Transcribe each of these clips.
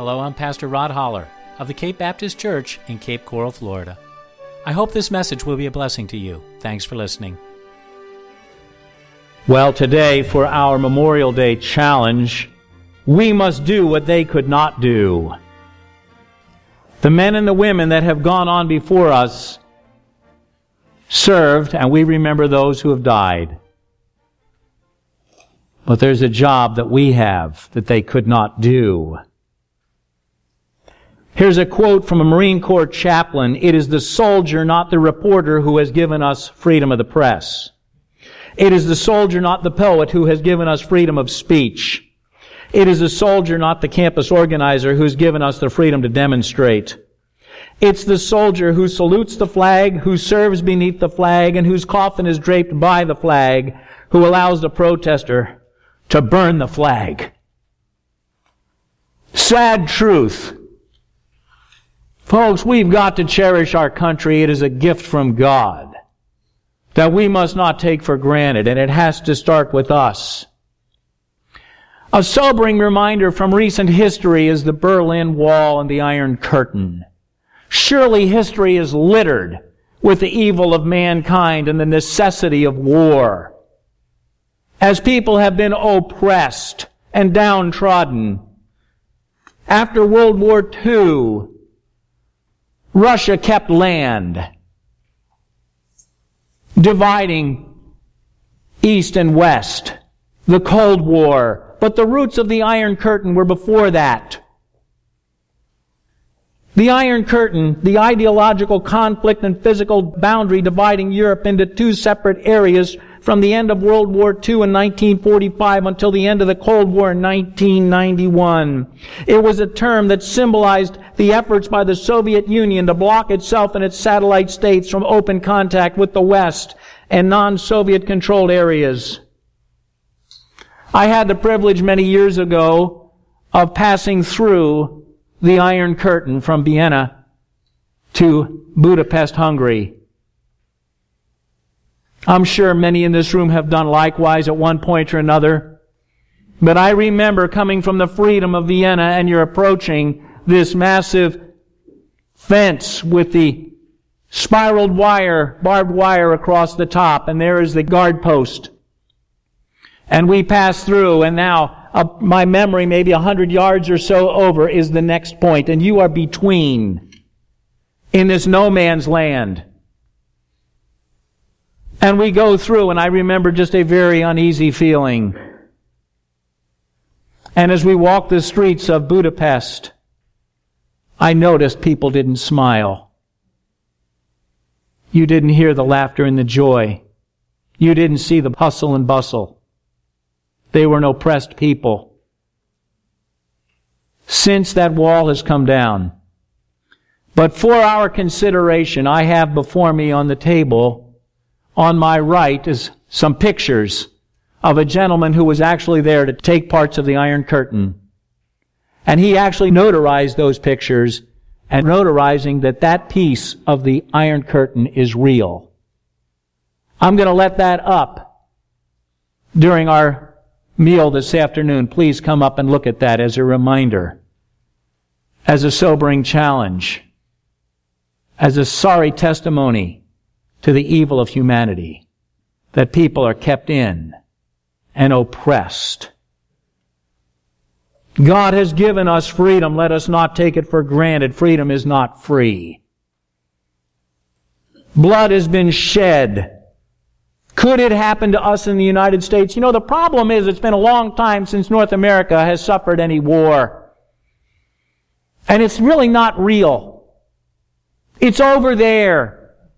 Hello, I'm Pastor Rod Holler of the Cape Baptist Church in Cape Coral, Florida. I hope this message will be a blessing to you. Thanks for listening. Well, today for our Memorial Day challenge, we must do what they could not do. The men and the women that have gone on before us served, and we remember those who have died. But there's a job that we have that they could not do. Here's a quote from a Marine Corps chaplain. It is the soldier, not the reporter, who has given us freedom of the press. It is the soldier, not the poet, who has given us freedom of speech. It is the soldier, not the campus organizer, who's given us the freedom to demonstrate. It's the soldier who salutes the flag, who serves beneath the flag, and whose coffin is draped by the flag, who allows the protester to burn the flag. Sad truth. Folks, we've got to cherish our country. It is a gift from God that we must not take for granted, and it has to start with us. A sobering reminder from recent history is the Berlin Wall and the Iron Curtain. Surely history is littered with the evil of mankind and the necessity of war. As people have been oppressed and downtrodden. After World War II, Russia kept land, dividing East and West. The Cold War. But the roots of the Iron Curtain were before that. The Iron Curtain, the ideological conflict and physical boundary dividing Europe into two separate areas from the end of World War II in 1945 until the end of the Cold War in 1991. It was a term that symbolized the efforts by the Soviet Union to block itself and its satellite states from open contact with the West and non-Soviet controlled areas. I had the privilege many years ago of passing through the Iron Curtain from Vienna to Budapest, Hungary. I'm sure many in this room have done likewise at one point or another. But I remember coming from the freedom of Vienna, and you're approaching this massive fence with the spiraled wire, barbed wire across the top, and there is the guard post. And we pass through, and now my memory, maybe 100 yards or so over, is the next point, and you are between in this no man's land. And we go through, and I remember just a very uneasy feeling. And as we walked the streets of Budapest, I noticed people didn't smile. You didn't hear the laughter and the joy. You didn't see the hustle and bustle. They were an oppressed people. Since that wall has come down. But for our consideration, I have before me on the table, on my right, is some pictures of a gentleman who was actually there to take parts of the Iron Curtain. And he actually notarized those pictures, and notarizing that piece of the Iron Curtain is real. I'm going to let that up during our meal this afternoon. Please come up and look at that as a reminder, as a sobering challenge, as a sorry testimony to the evil of humanity, that people are kept in and oppressed. God has given us freedom. Let us not take it for granted. Freedom is not free. Blood has been shed. Could it happen to us in the United States? You know, the problem is it's been a long time since North America has suffered any war. And it's really not real. It's over there.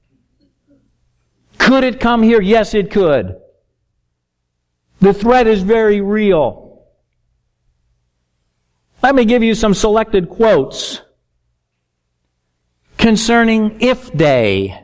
Could it come here? Yes, it could. The threat is very real. Let me give you some selected quotes concerning If Day.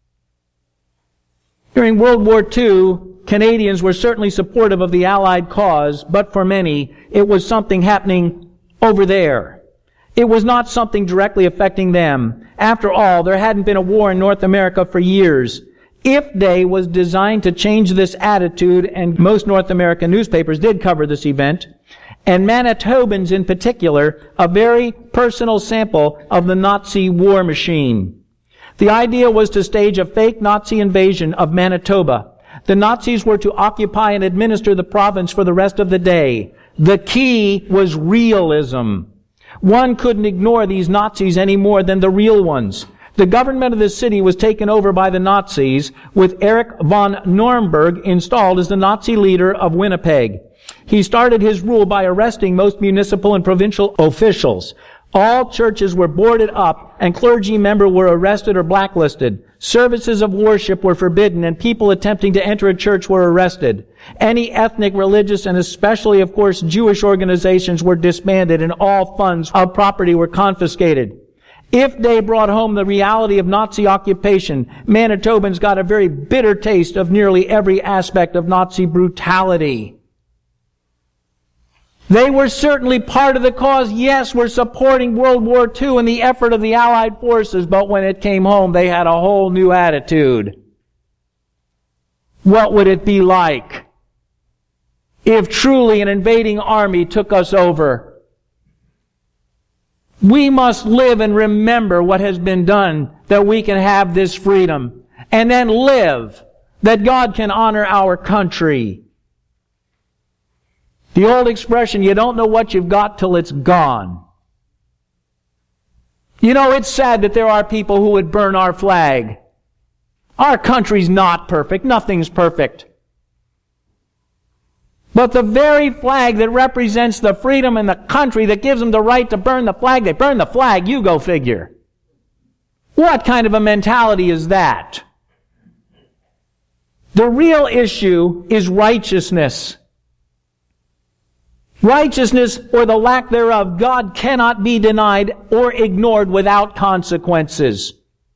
During World War II, Canadians were certainly supportive of the Allied cause, but for many, it was something happening over there. It was not something directly affecting them. After all, there hadn't been a war in North America for years. If Day was designed to change this attitude, and most North American newspapers did cover this event, and Manitobans in particular, a very personal sample of the Nazi war machine. The idea was to stage a fake Nazi invasion of Manitoba. The Nazis were to occupy and administer the province for the rest of the day. The key was realism. One couldn't ignore these Nazis any more than the real ones. The government of the city was taken over by the Nazis, with Erich von Nürnberg installed as the Nazi leader of Winnipeg. He started his rule by arresting most municipal and provincial officials. All churches were boarded up, and clergy members were arrested or blacklisted. Services of worship were forbidden, and people attempting to enter a church were arrested. Any ethnic, religious, and especially, of course, Jewish organizations were disbanded, and all funds of property were confiscated. If they brought home the reality of Nazi occupation, Manitobans got a very bitter taste of nearly every aspect of Nazi brutality. They were certainly part of the cause. Yes, we're supporting World War II and the effort of the Allied forces, but when it came home, they had a whole new attitude. What would it be like if truly an invading army took us over? We must live and remember what has been done that we can have this freedom, and then live that God can honor our country. The old expression, you don't know what you've got till it's gone. You know, it's sad that there are people who would burn our flag. Our country's not perfect. Nothing's perfect. But the very flag that represents the freedom in the country that gives them the right to burn the flag, they burn the flag, you go figure. What kind of a mentality is that? The real issue is righteousness. Righteousness, or the lack thereof, God cannot be denied or ignored without consequences.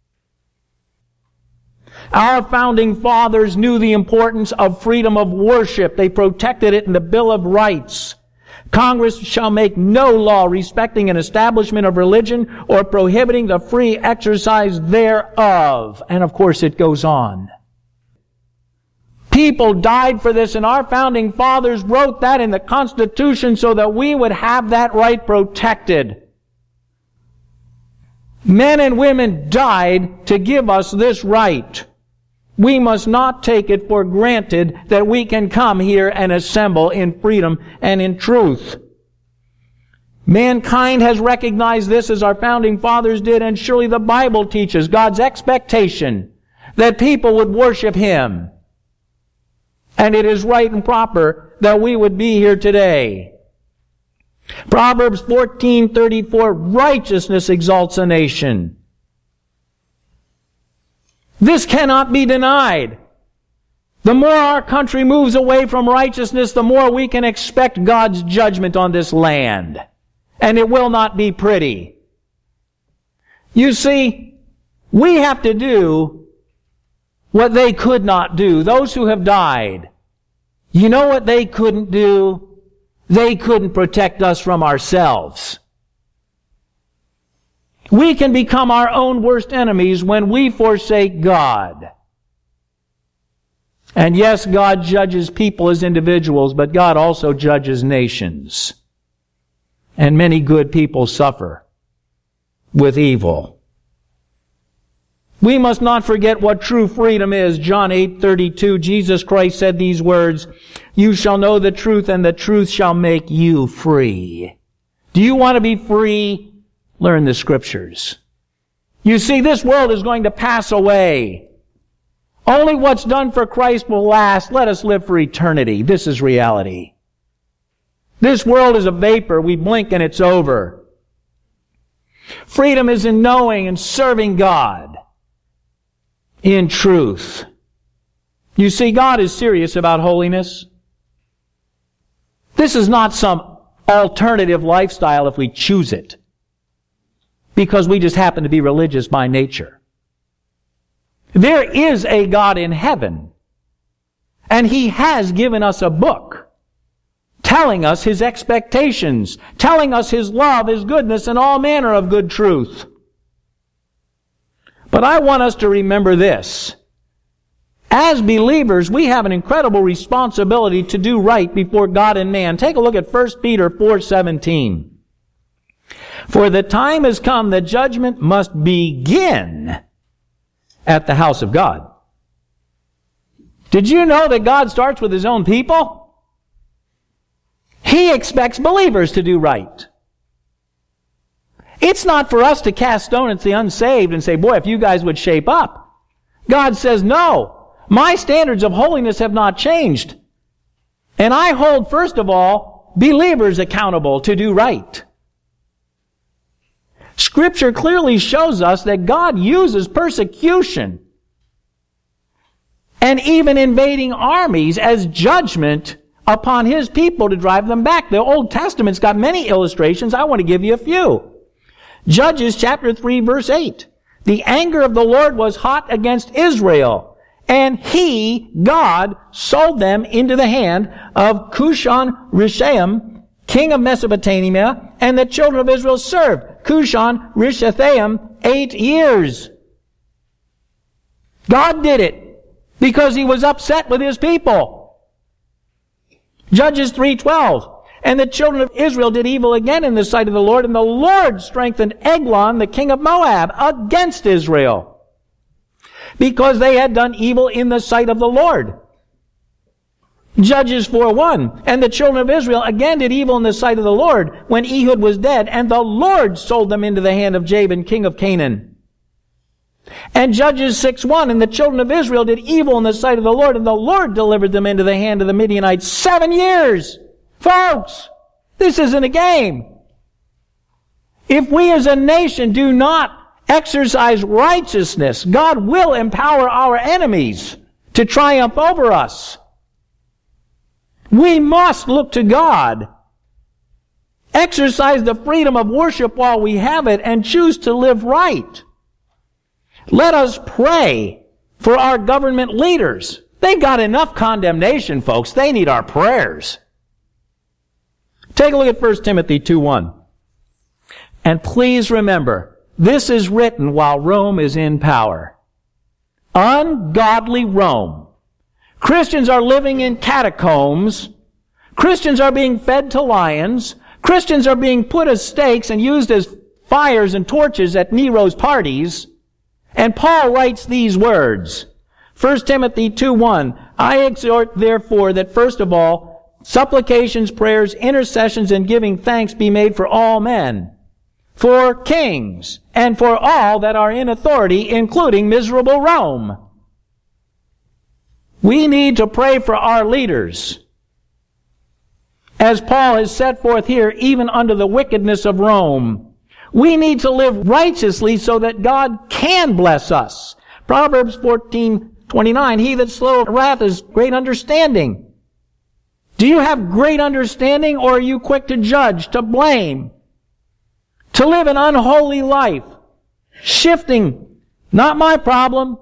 Our founding fathers knew the importance of freedom of worship. They protected it in the Bill of Rights. Congress shall make no law respecting an establishment of religion or prohibiting the free exercise thereof. And of course it goes on. People died for this, and our founding fathers wrote that in the Constitution so that we would have that right protected. Men and women died to give us this right. We must not take it for granted that we can come here and assemble in freedom and in truth. Mankind has recognized this as our founding fathers did, and surely the Bible teaches God's expectation that people would worship Him. And it is right and proper that we would be here today. Proverbs 14:34, righteousness exalts a nation. This cannot be denied. The more our country moves away from righteousness, the more we can expect God's judgment on this land. And it will not be pretty. You see, we have to do what they could not do. Those who have died, you know what they couldn't do? They couldn't protect us from ourselves. We can become our own worst enemies when we forsake God. And yes, God judges people as individuals, but God also judges nations. And many good people suffer with evil. We must not forget what true freedom is. John 8:32, Jesus Christ said these words, "You shall know the truth, and the truth shall make you free." Do you want to be free? Learn the Scriptures. You see, this world is going to pass away. Only what's done for Christ will last. Let us live for eternity. This is reality. This world is a vapor. We blink and it's over. Freedom is in knowing and serving God in truth. You see, God is serious about holiness. This is not some alternative lifestyle if we choose it, because we just happen to be religious by nature. There is a God in heaven, and He has given us a book telling us His expectations, telling us His love, His goodness, and all manner of good truth. But I want us to remember this. As believers, we have an incredible responsibility to do right before God and man. Take a look at 1 Peter 4:17. For the time has come that judgment must begin at the house of God. Did you know that God starts with His own people? He expects believers to do right. It's not for us to cast stone at the unsaved and say, boy, if you guys would shape up. God says, no. My standards of holiness have not changed. And I hold, first of all, believers accountable to do right. Scripture clearly shows us that God uses persecution and even invading armies as judgment upon His people to drive them back. The Old Testament's got many illustrations. I want to give you a few. Judges chapter 3 verse 8. The anger of the Lord was hot against Israel. And He, God, sold them into the hand of Cushan-Rishathaim, king of Mesopotamia, and the children of Israel served Cushan-Rishathaim 8 years. God did it because He was upset with His people. Judges 3:12. And the children of Israel did evil again in the sight of the Lord, and the Lord strengthened Eglon, the king of Moab, against Israel, because they had done evil in the sight of the Lord. Judges 4:1. And the children of Israel again did evil in the sight of the Lord when Ehud was dead, and the Lord sold them into the hand of Jabin, king of Canaan. And Judges 6:1. And the children of Israel did evil in the sight of the Lord, and the Lord delivered them into the hand of the Midianites 7 years. Folks, this isn't a game. If we as a nation do not exercise righteousness, God will empower our enemies to triumph over us. We must look to God, exercise the freedom of worship while we have it, and choose to live right. Let us pray for our government leaders. They got enough condemnation, folks. They need our prayers. Take a look at 1 Timothy 2:1. And please remember, this is written while Rome is in power. Ungodly Rome. Christians are living in catacombs. Christians are being fed to lions. Christians are being put as stakes and used as fires and torches at Nero's parties. And Paul writes these words. 1 Timothy 2:1. I exhort therefore that first of all, supplications, prayers, intercessions, and giving thanks be made for all men, for kings, and for all that are in authority, including miserable Rome. We need to pray for our leaders. As Paul has set forth here, even under the wickedness of Rome. We need to live righteously so that God can bless us. Proverbs 14:29, he that's slow to wrath is great understanding. Do you have great understanding, or are you quick to judge, to blame, to live an unholy life, shifting, not my problem?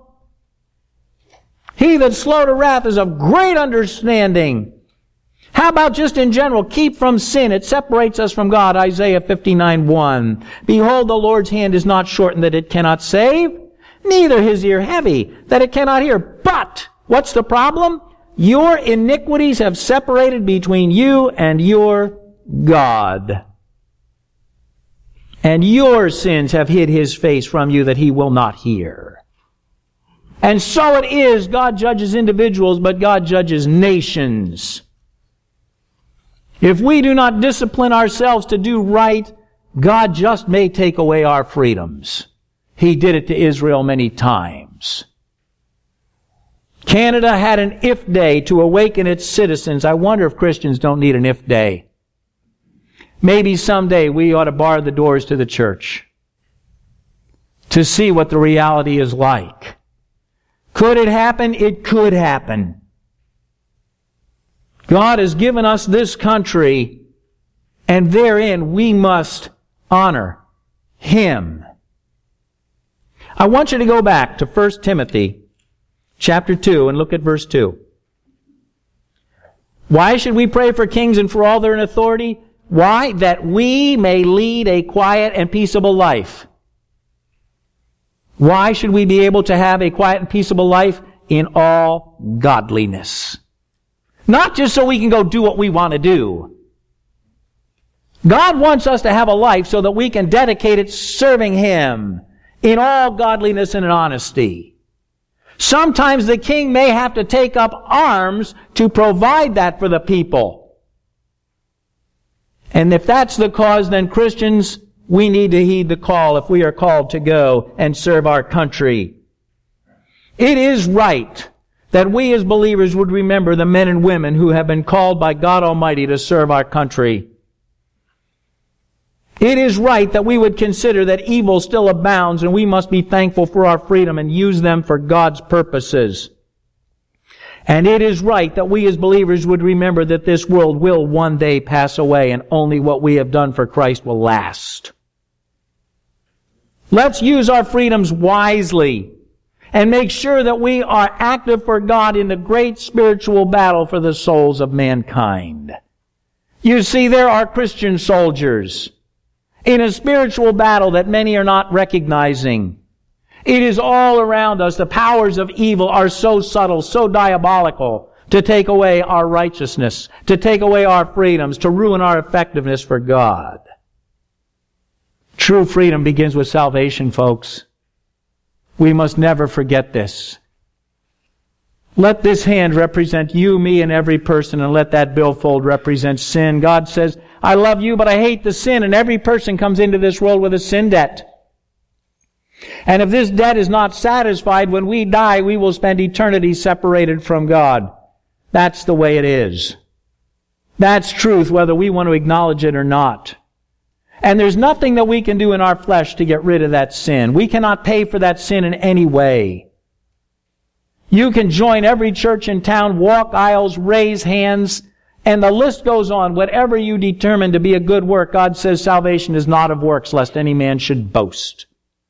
He that's slow to wrath is of great understanding. How about just in general, keep from sin? It separates us from God. Isaiah 59:1. Behold, the Lord's hand is not shortened that it cannot save, neither His ear heavy that it cannot hear. But, what's the problem? Your iniquities have separated between you and your God. And your sins have hid His face from you that He will not hear. And so it is, God judges individuals, but God judges nations. If we do not discipline ourselves to do right, God just may take away our freedoms. He did it to Israel many times. Canada had an if day to awaken its citizens. I wonder if Christians don't need an if day. Maybe someday we ought to bar the doors to the church to see what the reality is like. Could it happen? It could happen. God has given us this country, and therein we must honor Him. I want you to go back to 1 Timothy chapter 2 and look at verse 2. Why should we pray for kings and for all that are in authority? Why? That we may lead a quiet and peaceable life. Why should we be able to have a quiet and peaceable life? in all godliness. Not just so we can go do what we want to do. God wants us to have a life so that we can dedicate it serving Him in all godliness and in honesty. Sometimes the king may have to take up arms to provide that for the people. And if that's the cause, then Christians, we need to heed the call if we are called to go and serve our country. It is right that we as believers would remember the men and women who have been called by God Almighty to serve our country. It is right that we would consider that evil still abounds and we must be thankful for our freedom and use them for God's purposes. And it is right that we as believers would remember that this world will one day pass away and only what we have done for Christ will last. Let's use our freedoms wisely and make sure that we are active for God in the great spiritual battle for the souls of mankind. You see, there are Christian soldiers in a spiritual battle that many are not recognizing. It is all around us. The powers of evil are so subtle, so diabolical, to take away our righteousness, to take away our freedoms, to ruin our effectiveness for God. True freedom begins with salvation, folks. We must never forget this. Let this hand represent you, me, and every person, and let that billfold represent sin. God says, I love you, but I hate the sin, and every person comes into this world with a sin debt. And if this debt is not satisfied, when we die, we will spend eternity separated from God. That's the way it is. That's truth, whether we want to acknowledge it or not. And there's nothing that we can do in our flesh to get rid of that sin. We cannot pay for that sin in any way. You can join every church in town, walk aisles, raise hands, and the list goes on. Whatever you determine to be a good work, God says salvation is not of works, lest any man should boast.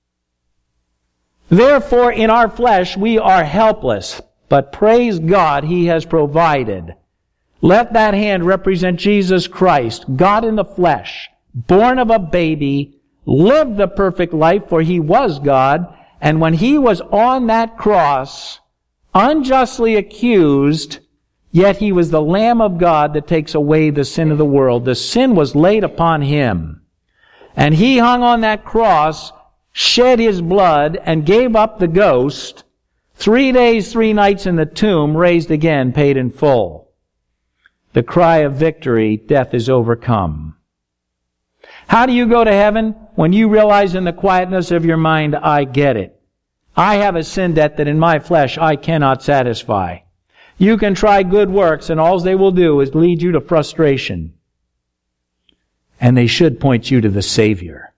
Therefore, in our flesh, we are helpless, but praise God, He has provided. Let that hand represent Jesus Christ, God in the flesh, born of a baby, lived the perfect life, for He was God, and when He was on that cross, unjustly accused, yet He was the Lamb of God that takes away the sin of the world. The sin was laid upon Him. And He hung on that cross, shed His blood, and gave up the ghost. 3 days, 3 nights in the tomb, raised again, paid in full. The cry of victory, death is overcome. How do you go to heaven? When you realize in the quietness of your mind, I get it. I have a sin debt that in my flesh I cannot satisfy. You can try good works, and all they will do is lead you to frustration. And they should point you to the Savior.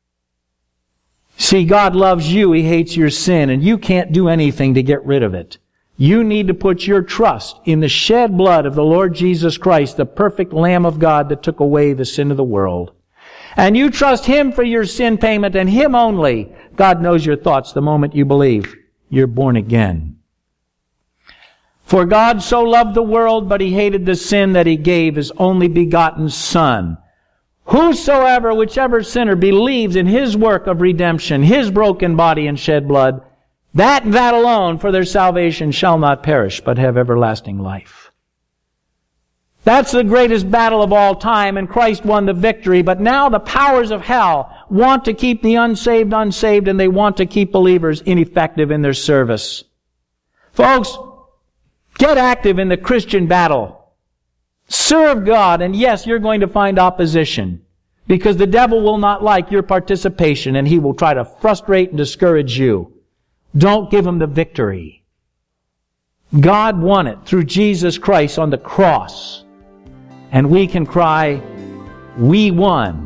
See, God loves you. He hates your sin, and you can't do anything to get rid of it. You need to put your trust in the shed blood of the Lord Jesus Christ, the perfect Lamb of God that took away the sin of the world. And you trust Him for your sin payment and Him only. God knows your thoughts the moment you believe. You're born again. For God so loved the world, but He hated the sin that He gave His only begotten Son. Whosoever, whichever sinner believes in His work of redemption, His broken body and shed blood, that alone for their salvation shall not perish, but have everlasting life. That's the greatest battle of all time, and Christ won the victory. But now the powers of hell want to keep the unsaved, and they want to keep believers ineffective in their service. Folks, get active in the Christian battle. Serve God, and yes, you're going to find opposition, because the devil will not like your participation, and he will try to frustrate and discourage you. Don't give him the victory. God won it through Jesus Christ on the cross. And we can cry, we won,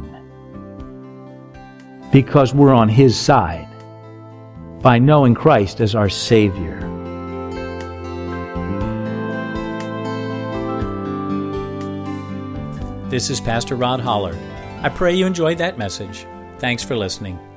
because we're on His side by knowing Christ as our Savior. This is Pastor Rod Holler. I pray you enjoyed that message. Thanks for listening.